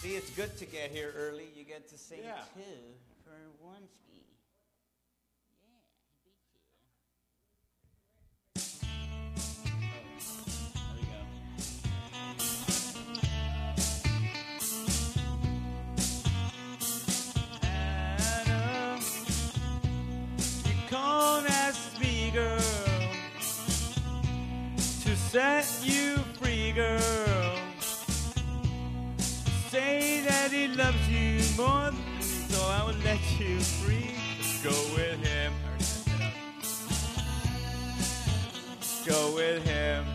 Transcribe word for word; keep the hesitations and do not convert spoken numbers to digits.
See, it's good to get here early. You get to sing Yeah. two for one ski. There we go. Adam, you can't ask me, girl, to set you free, girl. Say that he loves you more than me, so I will let you free. Go with him. Go with him.